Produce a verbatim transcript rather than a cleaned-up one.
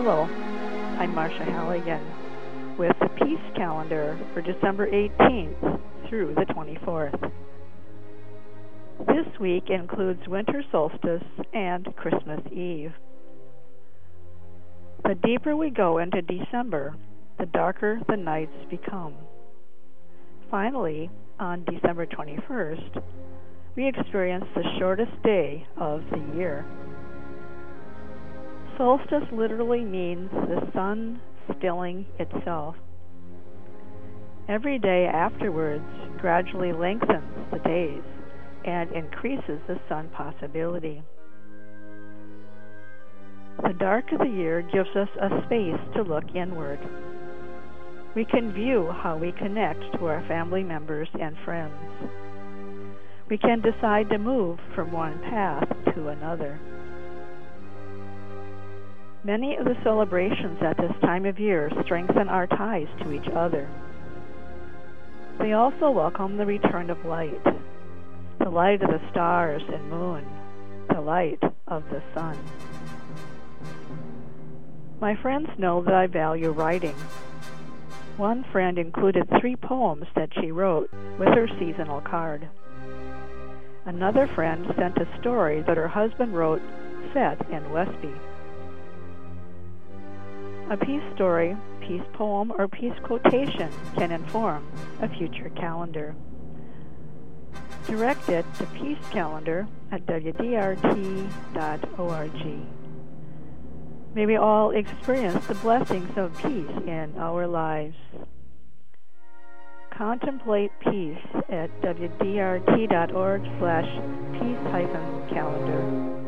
Hello, I'm Marcia Halligan with the Peace Calendar for December eighteenth through the twenty-fourth. This week includes winter solstice and Christmas Eve. The deeper we go into December, the darker the nights become. Finally, on December twenty-first, we experience the shortest day of the year. Solstice literally means the sun stilling itself. Every day afterwards gradually lengthens the days and increases the sun possibility. The dark of the year gives us a space to look inward. We can view how we connect to our family members and friends. We can decide to move from one path to another. Many of the celebrations at this time of year strengthen our ties to each other. They also welcome the return of light, the light of the stars and moon, the light of the sun. My friends know that I value writing. One friend included three poems that she wrote with her seasonal card. Another friend sent a story that her husband wrote set in Westby. A peace story, peace poem, or peace quotation can inform a future calendar. Direct it to Peace Calendar at w d r t dot org. May we all experience the blessings of peace in our lives. Contemplate peace at w d r t dot org slash peace hyphen calendar.